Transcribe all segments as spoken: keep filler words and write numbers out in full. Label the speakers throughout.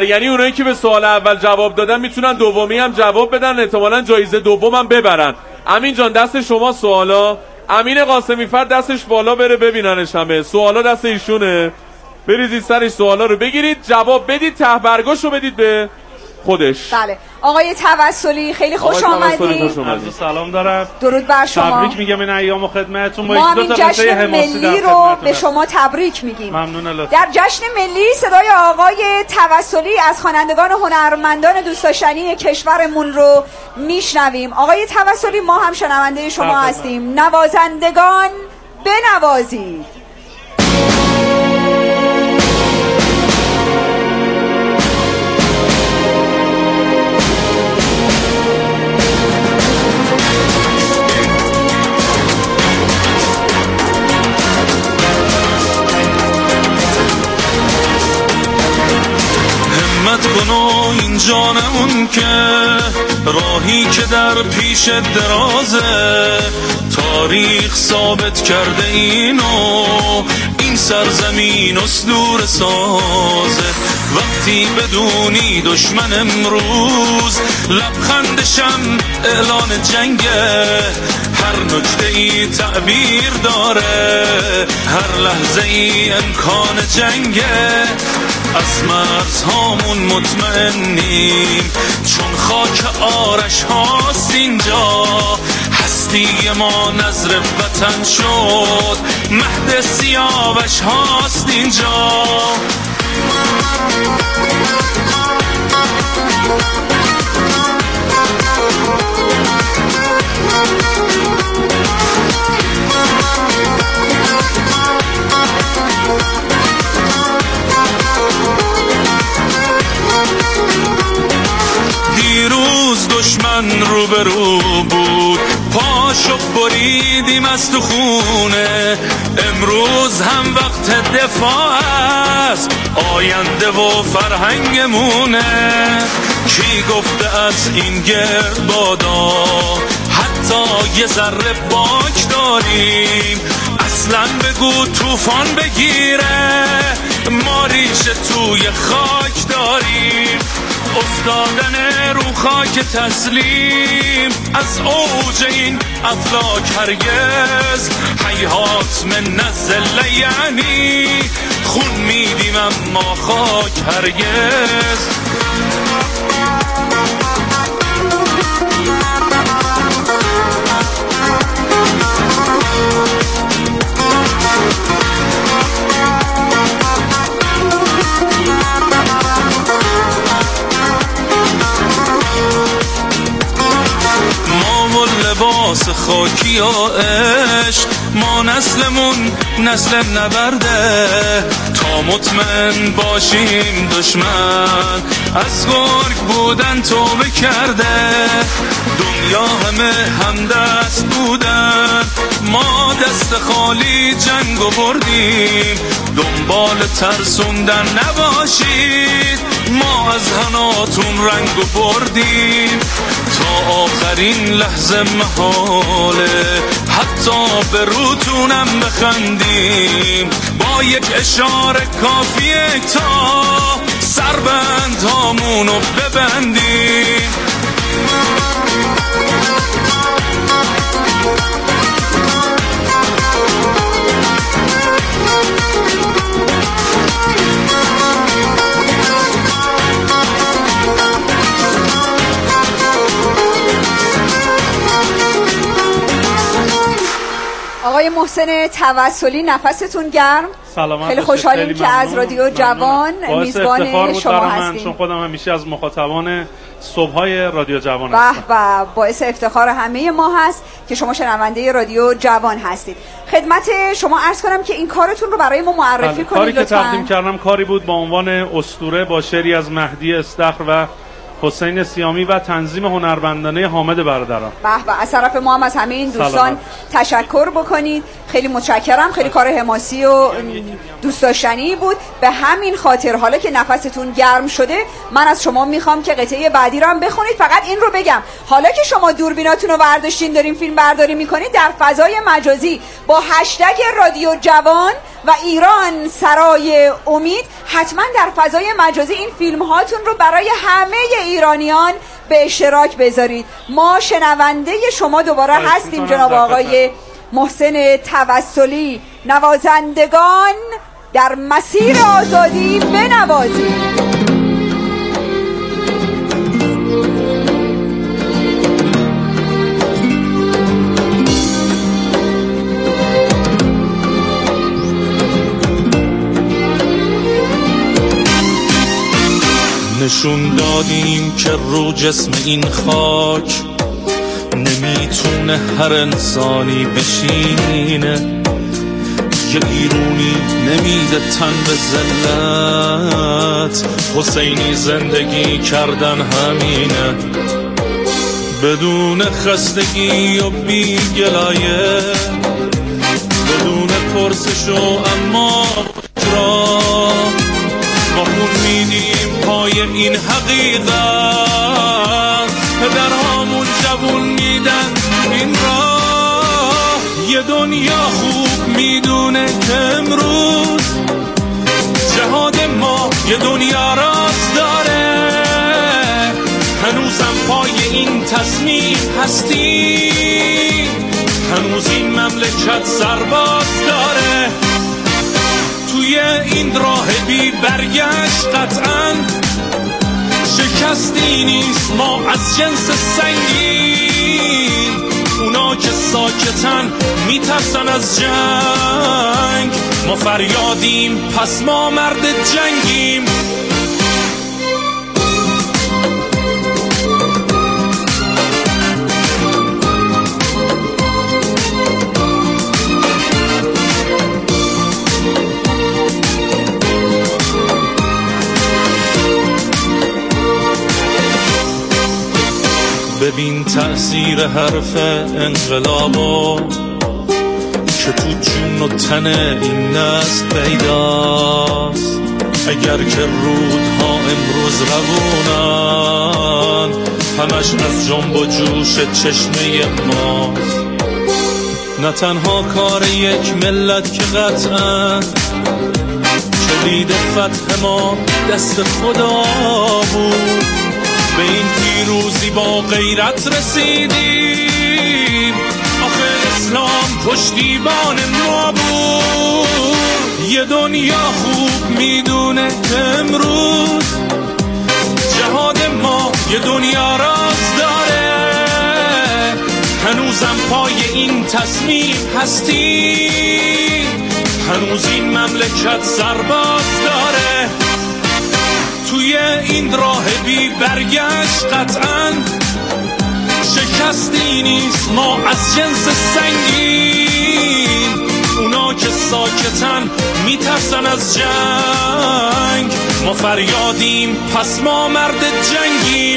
Speaker 1: یعنی اونایی که به سوال اول جواب دادن میتونن دومی هم جواب بدن، احتمالاً جایزه دوم هم ببرن. امین جان دست شما سوالا. امین قاسمی فرد دستش بالا بره ببیننش همه. سوالا دست ایشونه. بریزید سرش سوالا رو بگیرید، جواب بدید، ته برگاشو بدید به خودش.
Speaker 2: بله آقای توسلی خیلی خوش آمدید.
Speaker 3: عرض سلام دارم.
Speaker 2: درود بر شما.
Speaker 3: تبریک میگم این ایام خدمتتون.
Speaker 2: ما همین جشن ملی رو به شما تبریک میگیم.
Speaker 3: ممنون لطفا.
Speaker 2: در جشن ملی صدای آقای توسلی از خوانندگان هنرمندان دوست داشتنی کشورمون رو میشنویم. آقای توسلی ما هم شنونده شما هستیم. نوازندگان بنوازید.
Speaker 4: همت کن و اینجا نمون که راهی که در پیش درازه، تاریخ ثابت کرده اینو، این سرزمین اسطوره سازه. وقتی بدونی دشمن امروز لبخندشم اعلان جنگه، هر نکته ای تعبیر داره، هر لحظه ای امکان جنگه. از مرزهامون مطمئنیم چون خاک آرش هاست اینجا، هستی ما نظر وطن شد، مهد سیاوش هاست اینجا. دیروز دشمن رو به رو بود، پاشو بریدیم از تو خونه، امروز هم وقت دفاع است، آینده و فرهنگمونه. کی گفته از این گرد بادا حتی یه ذره باک داریم، اصلا بگو طوفان بگیره ما ریشه توی خاک داریم. افتادن رو خاک تسلیم از اوج این افلاک هرگز، حیات من نزل یعنی خون میدیم اما خاک هرگز. لباس خاکی و عشق، ما نسلمون نسل نبرده، تا مطمئن باشیم دشمن از گرگ بودن توبه کرده. دنیا همه همدست بودن، ما دست خالی جنگو بردیم، دنبال ترسوندن نباشید، ما از هناتون رنگو بردیم. تا آخرین لحظه محاله حتی به روتونم بخندیم، با یک اشاره کافیه تا سربند هامونو ببندیم.
Speaker 2: آقای محسن توسلی نفستون گرم.
Speaker 3: سلامت.
Speaker 2: خیلی خوشحالیم که از رادیو جوان میزبان شما هستیم.
Speaker 3: چون خودم همیشه از مخاطبان صبح‌های رادیو جوان هستم.
Speaker 2: به به، باعث افتخار همه ما هست که شما شنونده رادیو جوان هستید. خدمت شما عرض کنم که این کارتون رو برای ما معرفی کنید.
Speaker 3: کاری که
Speaker 2: لطفاً.
Speaker 3: تقدیم کردم کاری بود با عنوان اسطوره با شعری از مهدی استخر و حسین سیامی و تنظیم هنرمندانه حامد برادران.
Speaker 2: به به، از طرف ما هم از همه این دوستان
Speaker 3: سلامت.
Speaker 2: تشکر بکنید. خیلی متشکرم، خیلی کار حماسی و دوست داشتنی بود. به همین خاطر حالا که نفستون گرم شده من از شما میخوام که قطعه بعدی رو هم بخونید. فقط این رو بگم حالا که شما دوربیناتون رو برداشتین دارین فیلم برداری میکنید، در فضای مجازی با هشتگ رادیو جوان و ایران سرای امید، حتما در فضای مجازی این فیلم هاتون رو برای همه ایرانیان به اشتراک بذارید. ما شنونده شما دوباره هستیم جناب آقای محسن توسلی. نوازندگان در مسیر آزادی بنوازید.
Speaker 4: نشون دادیم که رو جسم این خاک نمیتونه هر انسانی بشینه، یه ایرونی نمیده تن به ذلت، حسینی زندگی کردن همینه، بدون خستگی و بی گلایه، بدون پرسش و اما را ما خون میدیم پای این حقیقت، پدرهامون جوون میدن این راه. یه دنیا خوب میدونه که امروز جهاد ما یه دنیا راست داره، هنوزم پای این تصمیم هستی، هنوز این مملکت سرباز داره. توی این راه بی برگشت قطعاً شکستی نیست، ما از جنس سنگین، اونا که ساکتن میترسن از جنگ، ما فریادیم پس ما مرد جنگیم. ببین تأثیر حرف انقلابو که تو جون و تن این نسل پیداست، اگر که رودها امروز روونن همش از جنب و جوش چشمه ماست، نه تنها کار یک ملت که قطعاً کلید فتح ما دست خدا بود، به این پیروزی با غیرت رسیدیم، آخه اسلام پشتیبان ما بود. یه دنیا خوب میدونه که امروز جهاد ما یه دنیا راز داره، هنوزم پای این تصمیم هستی، هنوز این مملکت سرباز داره. توی این راه بی برگشت قطعاً شکستی نیست، ما از جنس سنگین، اونا که ساکتن میترسن از جنگ، ما فریادیم پس ما مرد جنگیم.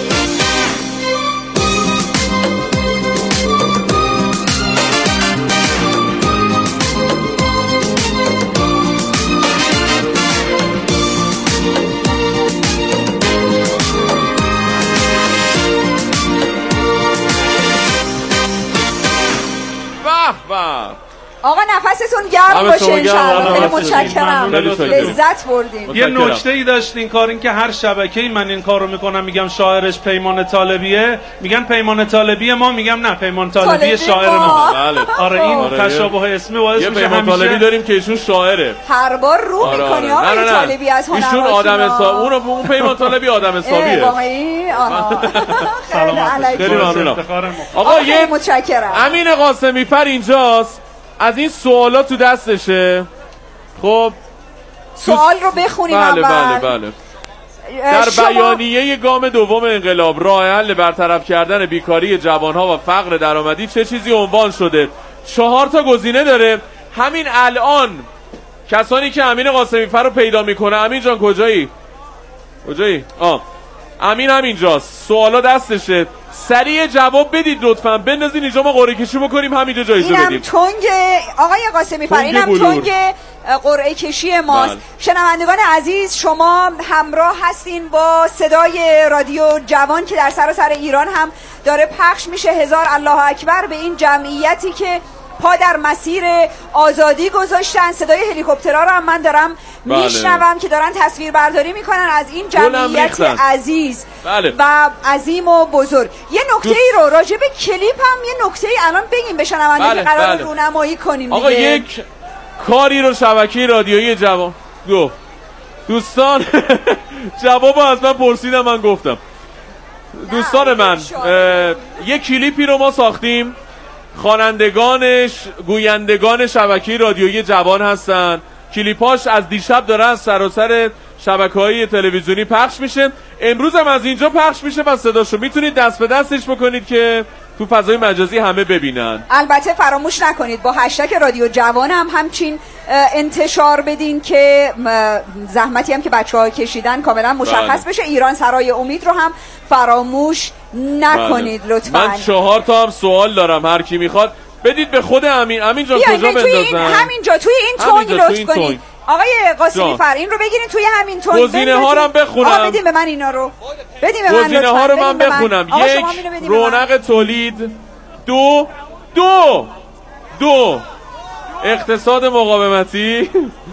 Speaker 2: آقا نفستون گرم باشه انشاءالله. خیلی متشکرم، لذت بردیم.
Speaker 3: یه نکته ای داشت این کار، این که هر شبکه‌ای من این کارو میکنم میگم شاعرش پیمان طالبیه، میگن پیمان طالبیه ما، میگم نه پیمان طالبی شاعر ما. آره این تشابه اسمی باعث میشه همیشه
Speaker 1: پیمان طالبی داریم که ایشون شاعره،
Speaker 2: هر بار رو میکنی آقای طالبی از هنرات
Speaker 1: ایشون آدم حساب، اون اون پیمان طالبی آدم حسابیه.
Speaker 2: واقعی آها خیلی
Speaker 1: ممنونم.
Speaker 2: آقا یه متشکرم.
Speaker 1: امین قاسمی فر اینجاست، از این سوالات تو دستشه. خب
Speaker 2: سوال رو بخونیم.
Speaker 1: بله بله بله. در شما... بیانیه گام دوم انقلاب راه حل برطرف کردن بیکاری جوانها و فقر درآمدی چه چیزی عنوان شده؟ چهار تا گزینه داره. همین الان کسانی که امین قاسمی فر رو پیدا میکنه، امین جان کجایی؟ کجایی؟ آه امین همینجاست، سوالا دستشه، سریع جواب بدید لطفاً، بندازین اینجا ما قرعه کشی بکنیم همینجا جایزه بدیم.
Speaker 2: اینم تنگ آقای قاسمی فر، اینم تنگ قرعه کشی ماست. بل. شنوندگان عزیز، شما همراه هستین با صدای رادیو جوان که در سراسر ایران هم داره پخش میشه. هزار الله اکبر به این جمعیتی که پا در مسیر آزادی گذاشتن. صدای هلیکوپترها رو هم من دارم بله. میشنوم که دارن تصویر برداری میکنن از این جمعیت عزیز
Speaker 1: بله.
Speaker 2: و عظیم و بزرگ. یه نکته ای رو راجع به کلیپ هم یه نکته ای الان بگیم بشنونده بله. که قرار بله. رونمایی کنیم
Speaker 1: آقا
Speaker 2: دیگه.
Speaker 1: یک کاری رو شبکه رادیویی جوان گفت دوستان جوابو از من پرسیدم، من گفتم دوستان من یک کلیپی رو ما ساختیم، خوانندگانش گویندگان شبکه رادیویی جوان هستن، کلیپاش از دیشب داره از سراسر شبکه‌های تلویزیونی پخش میشه، امروز هم از اینجا پخش میشه و صداشو میتونید دست به دستش بکنید که تو فضای مجازی همه ببینن.
Speaker 2: البته فراموش نکنید با هشتگ رادیو جوان هم همچین انتشار بدین که زحمتی هم که بچه‌ها کشیدن کاملا مشخص بله. بشه. ایران سرای امید رو هم فراموش نکنید بله. لطفاً.
Speaker 1: من چهار تا هم سوال دارم، هر کی میخواد بدید به خود امین. امین جان کجا بندازم؟
Speaker 2: همینجا توی این تون لطف کنید. آقای قاسمی فر این رو بگیرین توی همین تون.
Speaker 1: گزینه ها رو هم بخونم.
Speaker 2: آقا بدین به من اینا رو. بدین به من لطفاً.
Speaker 1: گزینه ها رو من بخونم. یک رونق تولید، دو دو دو اقتصاد مقاومتی،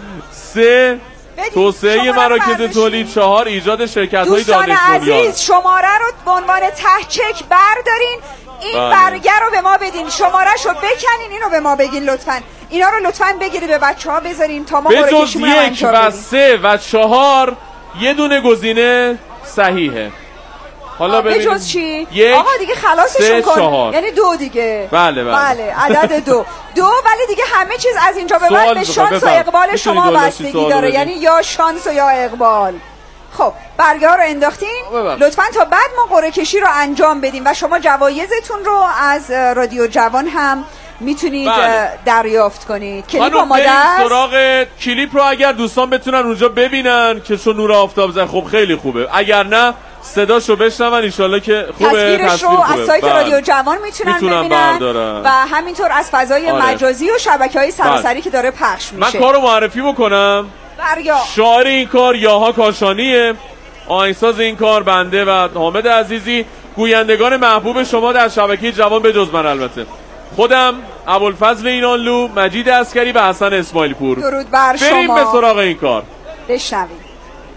Speaker 1: سه توسعه مراکز تولید، چهار ایجاد شرکت‌های دانش بنیان.
Speaker 2: دوستان عزیز شماره رو به عنوان ته چک بردارین، این بله. برگه رو به ما بدین، شماره‌شو بکنین، اینو به ما بگین لطفاً. اینا رو لطفاً بگیرید به بچه‌ها بذارین تا ما
Speaker 1: قرعه‌کشیمون رو انجام بدیم. به جز یک و سه و چهار یه دونه گزینه صحیحه. حالا ببینیم
Speaker 2: به جز چی؟ آقا دیگه خلاصشون کن. یعنی دو دیگه.
Speaker 1: بله بله.
Speaker 2: بله عدد دو. دو ولی دیگه همه چیز از اینجا به بعد به شانس و اقبال شما بستگی داره. یعنی یا شانس و یا اقبال. خب برگه ها رو انداختین لطفاً تا بعد ما قرعه کشی رو انجام بدیم و شما جوایزتون رو از رادیو جوان هم میتونید بله. دریافت کنید. کلیپ آماده است.
Speaker 1: سراغ کلیپ رو اگر دوستان بتونن اونجا ببینن که چون نور آفتاب زد خب خیلی خوبه، اگر نه صداشو بشنون ان شاءالله که خوبه.
Speaker 2: تصویرش رو از سایت رادیو جوان میتونن ببینن بردارن. و همینطور از فضای آره. مجازی و شبکه‌های سراسری که داره پخش میشه.
Speaker 1: من کارو معرفی بکنم.
Speaker 2: بریا.
Speaker 1: شاعر این کار یاها کاشانیه، آهنگساز این کار بنده و حامد عزیزی، گویندگان محبوب شما در شبکه جوان به جز من البته خودم ابوالفضل اینانلو، مجید عسکری و حسن اسماعیل پور.
Speaker 2: درود بر شما.
Speaker 1: بریم به سراغ این کار.
Speaker 2: بشنویم.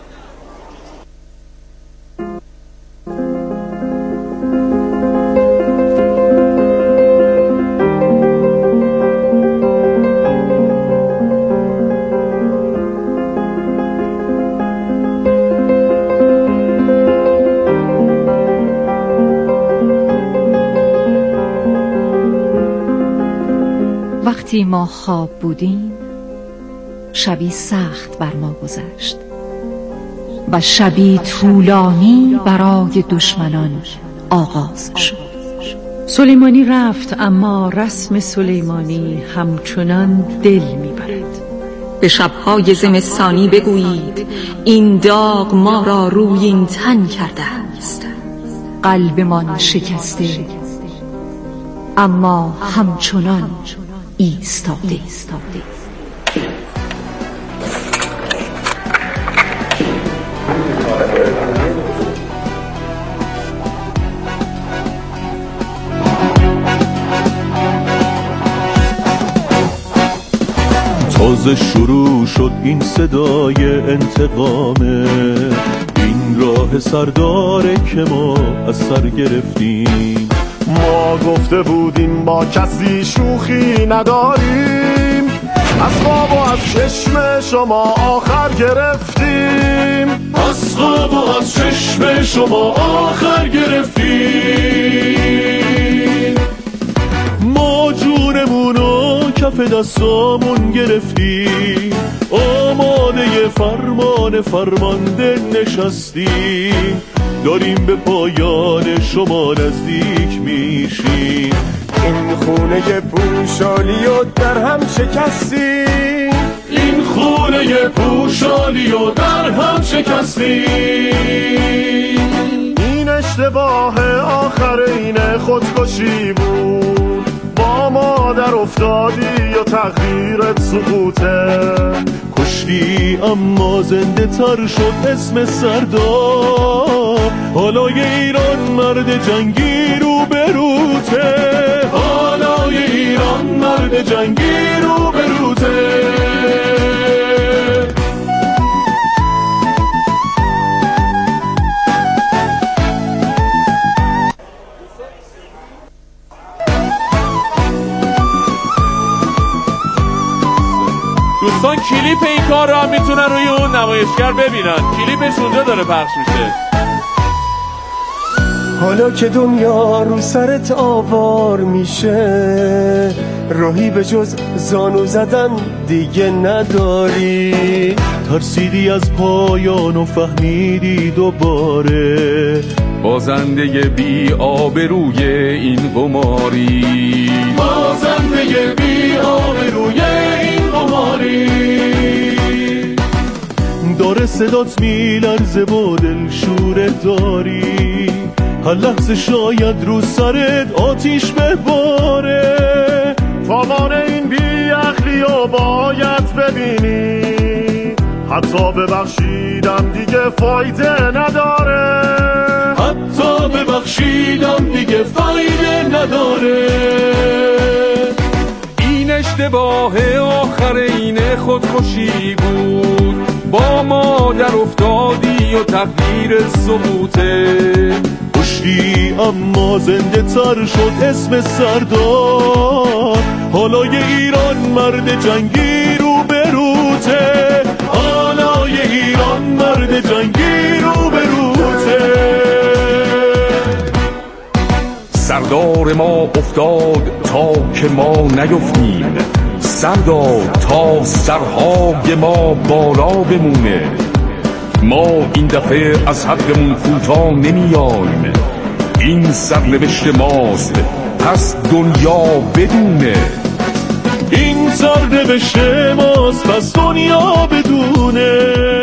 Speaker 5: وقتی ما خواب بودیم شبی سخت بر ما گذشت و شبی طولانی برای دشمنان آغاز شد. سلیمانی رفت اما رسم سلیمانی همچنان دل میبرد.
Speaker 6: به شبهای زمستانی بگویید این داغ ما را روی این تن کرده است.
Speaker 5: قلبمان شکسته اما همچنان ایستاده ایستاده.
Speaker 7: تازه شروع شد این صدای انتقامه، این راه سرداره که ما از سر گرفتیم.
Speaker 8: ما گفته بودیم با کسی شوخی نداریم، از خواب و از چشم شما آخر گرفتیم،
Speaker 7: از خواب و از چشم شما آخر گرفتیم. ما جونمونو کف دستامون گرفتیم، آماده فرمان فرمانده نشستیم، داریم به پایان شما نزدیک میشیم.
Speaker 8: این خونه پوشالی و در هم شکستیم،
Speaker 7: این خونه پوشالی و در هم شکستیم.
Speaker 8: این اشتباه آخر این خودکشی بود، با مادر افتادی و تقدیرت سقوطه.
Speaker 7: کشتی اما زنده تر شد اسم سردار، حالای ایران مرد جنگی رو بروته، حالای ایران مرد
Speaker 8: مرد جنگی رو به روته.
Speaker 1: دوستان کلیپ این کار رو هم میتونن روی اون نمایشگر ببینن، کلیپش اونجا داره پخش میشه.
Speaker 8: حالا که دنیا رو سرت آوار میشه، راهی به جز زانو زدن دیگه نداری. ترسیدی از پایان و فهمیدی دوباره
Speaker 9: بازنده بی آبروی این قماری.
Speaker 7: بازنده بی آبروی این قماری.
Speaker 8: داره صدات میلرزه با دل شوره داری، هر لحظه شاید رو سرت آتیش بباره. تاوان این بی عقلی رو باید ببینی، حتی ببخشیدم دیگه فایده نداره.
Speaker 7: حتی ببخشیدم دیگه فایده نداره.
Speaker 9: این اشتباه آخر اینه خودکشی بود، با مادر افتادی و تقدیر سقوطه.
Speaker 8: کشتی اما زنده تر شد اسم سردار، حالای ایران مرد جنگی رو به روته. حالای ایران مرد جنگی رو به روته.
Speaker 9: سردار ما افتاد تا که ما نیفتیم، سردار تا سرهای ما بالا بمونه. ما این دفعه از حقمون کوتاه نمیایم، این سرنوشت ماست پس دنیا بدونه.
Speaker 8: این سرنوشت ماست پس دنیا بدونه.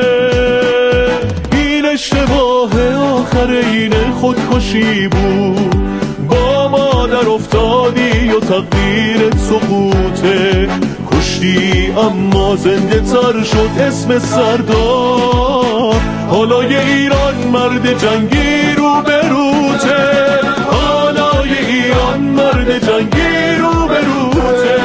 Speaker 8: این اشتباه آخر اینه خودکشی بود، با مادر افتادی و تقدیرت سقوطه. کشتی اما زنده تر شد اسم سردار، حالای ایران مرد جنگی رو به روته. حالای ایران مرد جنگی رو به روته.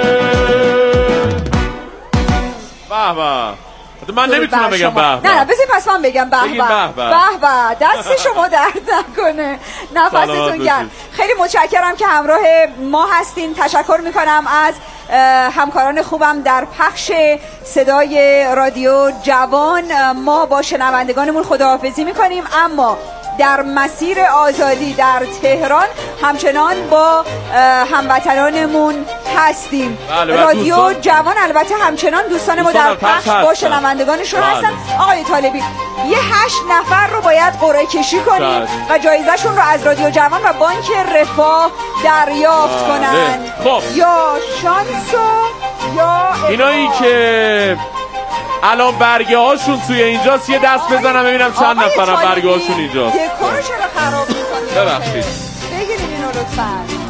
Speaker 1: به به، من نمیتونم بگم به به.
Speaker 2: نه نه بذار پس من بگم به
Speaker 1: بگیم به به.
Speaker 2: به به. دست شما درد نکنه، نفستون گرم. خیلی متشکرم که همراه ما هستین. تشکر میکنم از همکاران خوبم در پخش صدای رادیو جوان. ما با شنوندگانمون خداحافظی میکنیم، اما در مسیر آزادی در تهران همچنان با هموطنانمون هستیم.
Speaker 1: بله
Speaker 2: رادیو
Speaker 1: دوستان...
Speaker 2: جوان البته همچنان دوستان ما در پخش با شنوندگانشون بله. هستن. آقای طالبی یه هشت نفر رو باید قرعه کشی کنیم و جایزهشون رو از رادیو جوان و بانک رفاه دریافت کنن.
Speaker 1: خب
Speaker 2: یا شانسو یا
Speaker 1: اینایی که الان برگه هاشون توی اینجاست یه دست بزنم ببینم چند نفرم برگه هاشون اینجاست.
Speaker 2: دکورو چرا خراب میکنید؟
Speaker 1: ببخشید
Speaker 2: بگیرید اینو لطفاً.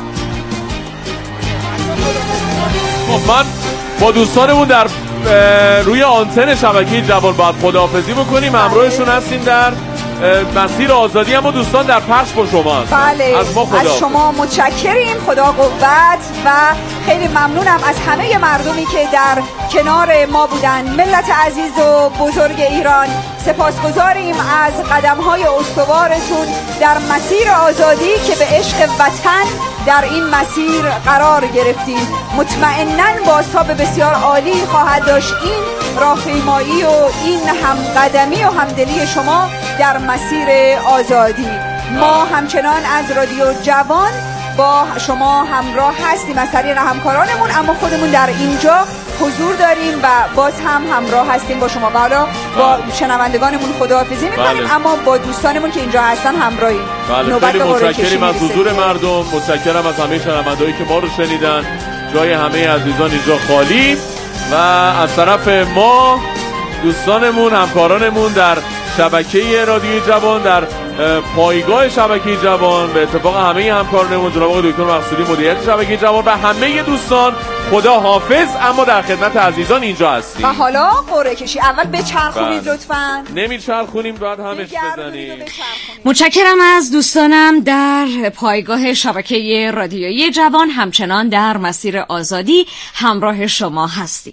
Speaker 1: خب من با دوستانمون در روی آنتن شبکه جوان باید خداحافظی بکنیم. همراهشون هستیم در مسیر آزادی، اما دوستان در پخش با شما هستن.
Speaker 2: بله
Speaker 1: از ما خدا
Speaker 2: از شما متشکریم، خدا قوت و خیلی ممنونم از همه مردمی که در کنار ما بودن. ملت عزیز و بزرگ ایران سپاسگزاریم از قدم‌های استوارتون در مسیر آزادی که به عشق وطن در این مسیر قرار گرفتید. مطمئناً بازتاب بسیار عالی خواهد داشت این راهپیمایی و این همقدمی و همدلی شما در مسیر آزادی. ما همچنان از رادیو جوان با شما همراه هستیم از طریق همکارانمون، اما خودمون در اینجا حضور داریم و باز هم همراه هستیم با شما. حالا با شنوندگانمون خداحافظی میکنیم، بله. اما با دوستانمون که اینجا هستن همراهیم.
Speaker 1: بله خیلی متشکریم از حضور مردم، متشکرم از همه شنوندهایی که ما رو شنیدن. جای همه عزیزان اینجا خالی و از طرف ما دوستانمون همکارانمون در شبکه رادیو جوان در پایگاه شبکه جوان، به اتفاق همه همکارانمون جناب آقای دکتر مقصودی مدیریت شبکه جوان و همه دوستان خدا حافظ. اما در خدمت عزیزان اینجا هستیم.
Speaker 2: و حالا قرعه کشی اول بچرخونید لطفاً.
Speaker 1: نمیچرخونیم بعد همش بزنیم.
Speaker 10: متشکرم از دوستانم در پایگاه شبکه رادیویی جوان، همچنان در مسیر آزادی همراه شما هستیم.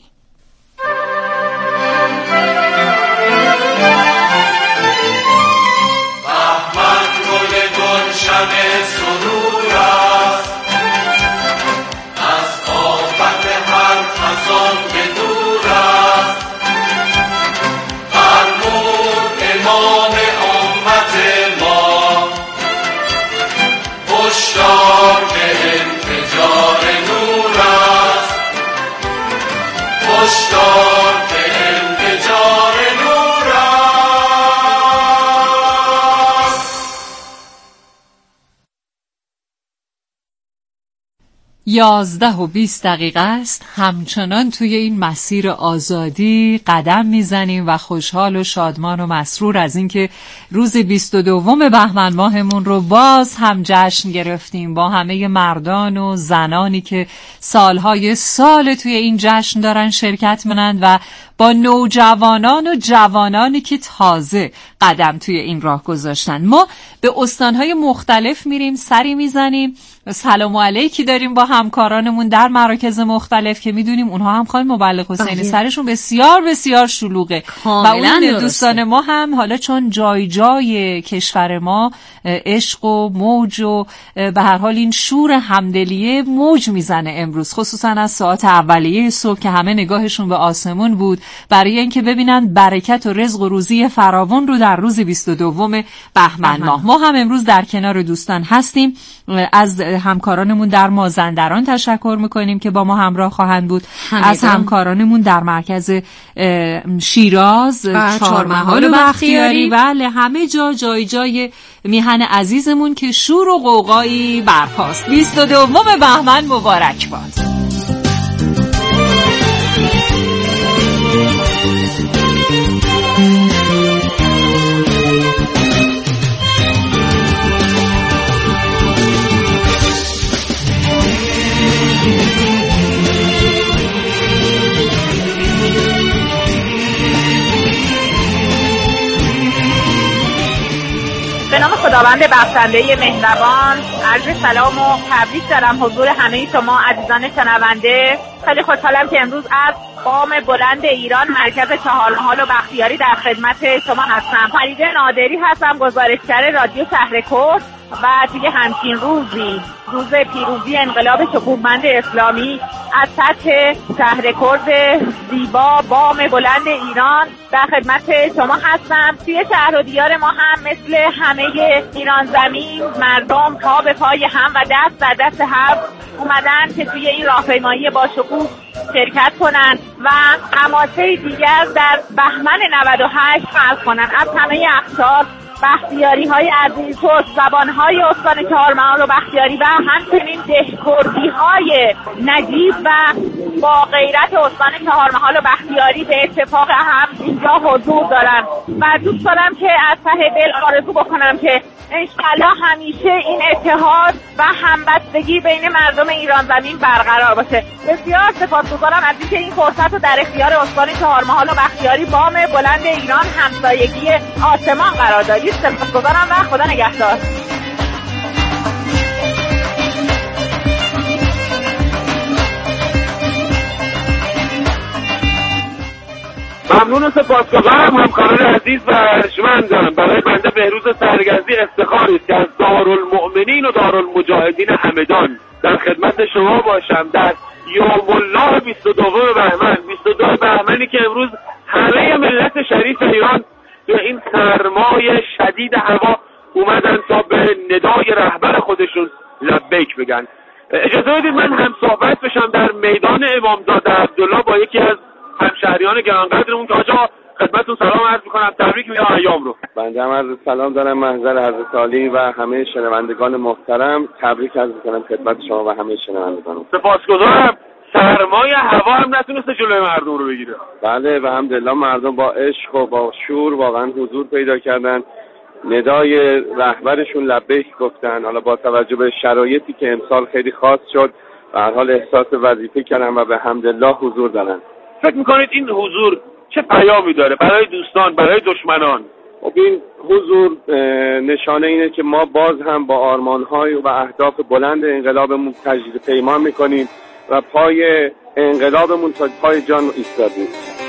Speaker 5: یازده و بیست دقیقه است. همچنان توی این مسیر آزادی قدم میزنیم و خوشحال و شادمان و مسرور از اینکه روز بیست و دوم بهمن ماهمون رو باز هم جشن گرفتیم با همه مردان و زنانی که سالهای سال توی این جشن دارن شرکت منند و با نوجوانان و جوانانی که تازه قدم توی این راه گذاشتن. ما به استانهای مختلف میریم، سری میزنیم، سلام علیکی داریم با همکارانمون در مراکز مختلف که میدونیم اونها هم خانم مبلغ حسینی سرشون بسیار بسیار شلوغه و اون دوستان ما هم حالا چون جای جای کشور ما عشق و موج و به هر حال این شور همدلیه موج میزنه امروز، خصوصا از ساعت اولیه صبح که همه نگاهشون به آسمون بود برای اینکه ببینن برکت و رزق و روزی فراوان رو در روز بیست و دوم بهمن ماه. ما هم امروز در کنار دوستان هستیم. از همکارانمون در مازندران تشکر میکنیم که با ما همراه خواهند بود، همیدن. از همکارانمون در مرکز شیراز، چهارمحال و بختیاری، بله همه جا جای جای میهن عزیزمون که شور و غوغایی برپاست. بیست و دوم بهمن مبارک باد.
Speaker 11: به نام خداوند بخشنده مهربان، عرض سلام و تبریک دارم حضور همه شما عزیزان شنونده. خیلی خوشحالم که امروز از بام بلند ایران مرکز چهارمحال و بختیاری در خدمت شما هستم. فریده نادری هستم، گزارشگر رادیو شهرکرد و توی همچین روزی، روز پیروزی انقلاب شکوهمند اسلامی، از سطح شهرکرد زیبا بام بلند ایران در خدمت شما هستم. توی شهر و دیار ما هم مثل همه ایران زمین مردم پا به پای هم و دست در دست هم اومدن که توی این راهپیمایی با شکوه شرکت کنن و حماسه دیگر در بهمن نود و هشت خلق کنن. از همه اقطار بختیاری های عزیز و زبان های استان چهارمحال و بختیاری و همچنین دهکردی های نجیب و با غیرت استان چهارمحال و بختیاری به اتفاق هم اینجا حضور دارن و دوست دارم که از ته دل آرزو بکنم که انشالله همیشه این اتحاد و همبستگی بین مردم ایران زمین برقرار باشه. بسیار سپاسگزارم از اینکه این فرصت رو در اختیار استان چهارمحال و بختیاری بام بلند ایران همسایگی آسمان قرار دادید. سپاسگزارم و خدا نگهدار.
Speaker 12: ممنون و سپاسگزارم همکاران عزیز و ارجمندم. برای بنده بهروز سرگردی افتخاری است که از دارالمؤمنین و دارالمجاهدین همدان در خدمت شما باشم در یوم الله بیست و دوم بهمن. بیست و دوم بهمنی که امروز همه ملت شریف ایران تو این سرمای شدید هوا اومدن تا به ندای رهبر خودشون لبیک بگن. اجازه بدید من هم صحبت بشم در میدان امامزاده عبدالله با یکی از همشهریان گرانقدرمون که آقا خدمتتون سلام عرض می‌کنم، تبریک میگم ایام رو.
Speaker 13: بنده هم عرض سلام دارم، محضر عرض سالی و همه شنوندگان محترم تبریک عرض می‌کنم خدمت شما و همه شنوندگان.
Speaker 12: سپاسگزارم. سرمای هوا هم نتونست جلوی مردم رو بگیره.
Speaker 13: بله و الحمدلله مردم با عشق و با شور واقعا حضور پیدا کردن ندای رهبرشون لبیک گفتن. حالا با توجه به شرایطی که امسال خیلی خاص شد به هر حال احساس وظیفه کردن و به حمدالله حضور دارن.
Speaker 12: فکر میکنید این حضور چه پیامی داره برای دوستان، برای دشمنان؟
Speaker 13: خب این حضور نشانه اینه که ما باز هم با آرمان‌های و اهداف بلند انقلابمون تجدید پیمان میکنیم و پای انقلابمون تا پای جان ایستادیم.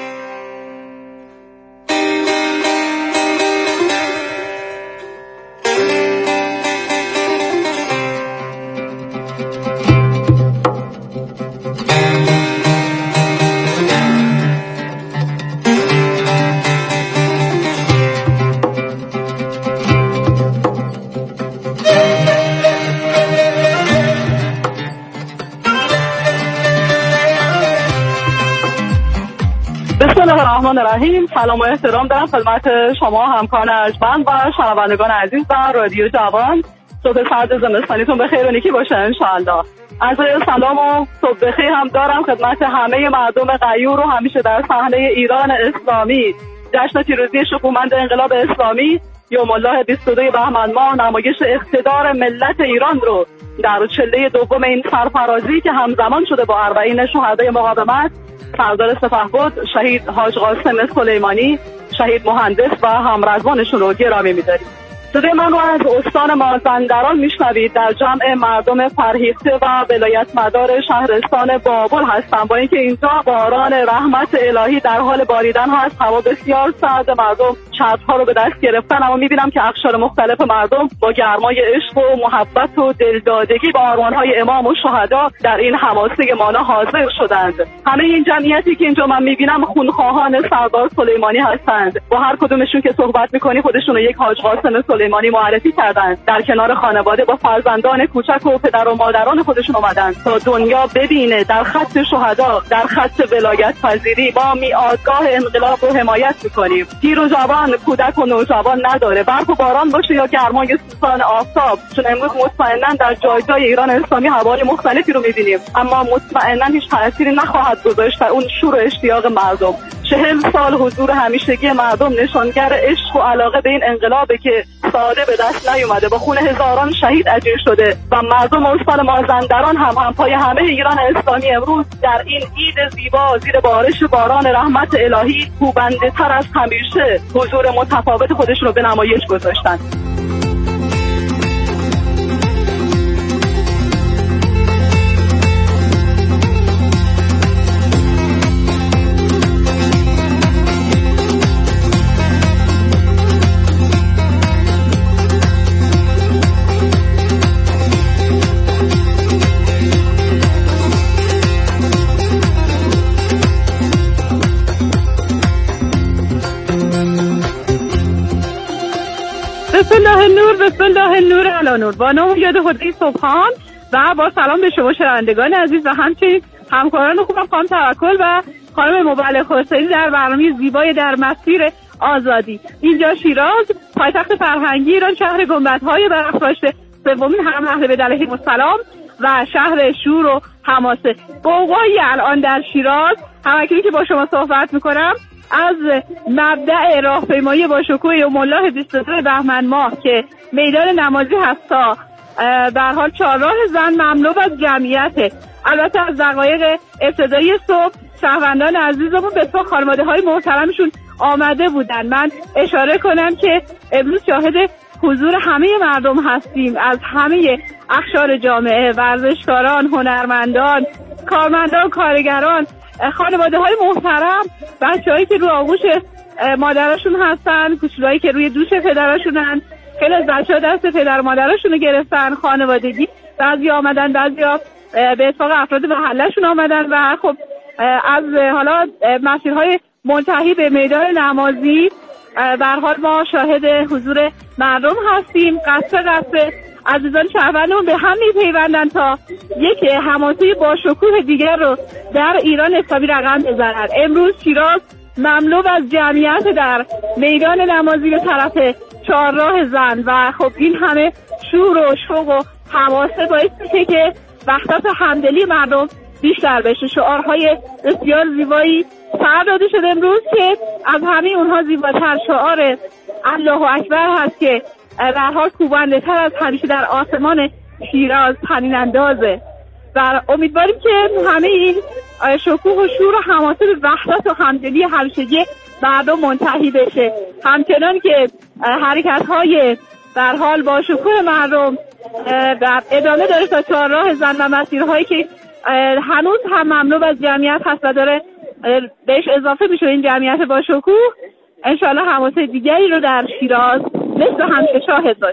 Speaker 14: الرحمن الرحیم. سلام و احترام دارم خدمت شما همکاران ارجمند و شنوندگان عزیز در رادیو جوان. صبح سرد زمستانیتون بخیر و نیکی باشه انشاءالله. از سلام و صبح بخیر هم دارم خدمت همه مردم غیور و همیشه در صحنه ایران اسلامی. جشن پیروزی شکوهمند انقلاب اسلامی یوم الله بیست و دو بهمن ماه نمایش اقتدار ملت ایران رو در چله دوم این سرفرازی که همزمان شده با اربعین شهدای مقاومت، سردار سپهبد شهید حاج قاسم سلیمانی، شهید مهندس و همرزبانشون رو گرامی می‌داریم. صدای من رو از استان مازندران میشنوید. در جمع مردم فرهیخته و ولایت مدار شهرستان بابل هستم. با اینکه اینجا باران رحمت الهی در حال باریدن هست، هوا بسیار سرد، مردم چترها رو به دست گرفتن، اما میبینم که اقشار مختلف مردم با گرمای عشق و محبت و دلدادگی با آرمان‌های امام و شهدا در این حماسه مانا حاضر شدند. همه این جمعیتی که اینجا من میبینم خونخواهان سردار سلیمانی هستند. با هر کدومشون که صحبت میکنی خودشون یک حاج قاسم سلیمانی معرفی کردن. در کنار خانواده با فرزندان کوچک و پدر و مادران خودشون اومدن تا دنیا ببینه در خط شهدا، در خط ولایت پذیری با میادگاه انقلاب رو حمایت میکنیم. پیر و جوان، کودک و نوجوان نداره، برف و باران باشه یا گرمای سوزان آفتاب، چون امروز مطمئنا در جای جای ایران اسلامی هوای مختلفی رو میبینیم، اما مطمئنا هیچ تأثیری نخواهد گذاشت در اون شور و اشتیاق مردم. چهل سال حضور همیشگی مردم نشانگر عشق و علاقه به این انقلابه که ساده به دست نیومده، با خون هزاران شهید اجیر شده و مردم استان مازندران هم هم پای همه ایران اسلامی امروز در این عید زیبا زیر بارش باران رحمت الهی کوبنده تر از همیشه حضور متفاوت خودشون رو به نمایش گذاشتن.
Speaker 11: بسم الله النور، بسم الله النور علی نور. با نام یاد خدای سبحان و با سلام به شما شنوندگان عزیز و همچنین همکاران خوبم خانم توکل و خانم مبلغ حسینی در برنامه زیبای در مسیر آزادی. اینجا شیراز، پایتخت فرهنگی ایران، شهر گنبدهای برافراشته، سومین حرم اهل بیت علیهم السلام و شهر شور و حماسه. قوقایی الان در شیراز، همکنون که با شما صحبت میکنم از مبدأ راهپیمایی با شکوه یوم الله بیست و دو بهمن ماه که میدان نمازی هست تا به هر حال چهارراه زن مملو از جمعیت. البته از دقایق ابتدایی صبح شهروندان عزیزمون به تو خانواده های محترمشون آمده بودن. من اشاره کنم که امروز شاهد حضور همه مردم هستیم، از همه اقشار جامعه، ورزشکاران، هنرمندان، کارمندان، کارگران، خانواده های محترم، بچه هایی که رو آغوش مادرشون هستن، کوچولایی که روی دوش پدرشونن، خیلی از بچه ها دست پدر مادرشون رو گرفتن، خانوادگی بعضی آمدن، بعضی ها به اتفاق افراد محلشون آمدن و خب از حالا مسیرهای منتهی به میدان نمازی به هر حال ما شاهد حضور مردم هستیم. قصه قصه عزیزان شهروندمون به هم میپیوندن تا یک حماسه با شکوه دیگر رو در ایران اسلامی رقم بزنن. امروز شیراز مملو از جمعیت در میدان نمازی به طرف چهارراه زن و خب این همه شور و شوق و حماسه باعث میشه که وحدت همدلی مردم بیشتر بشه. شعارهای بسیار زیبایی سر داده شده امروز که از همه اونها زیباتر شعار الله اکبر هست که در حال کوبنده تر از همیشه در آسمان شیراز طنین اندازه و امیدواریم که همه این شکوه و شور و حماسه به وحدت و همدلی همیشگی مردم منتهی بشه، همچنان که حرکت های در حال با شکوه مردم در ادامه داره تا چهارراه زن و مسیرهایی که هنوز هم مملو از جمعیت هست و داره بهش اضافه میشه این جمعیت با شکوه. انشالله حماسه دیگری رو در شیراز مثل همیشه شاهد باشیم.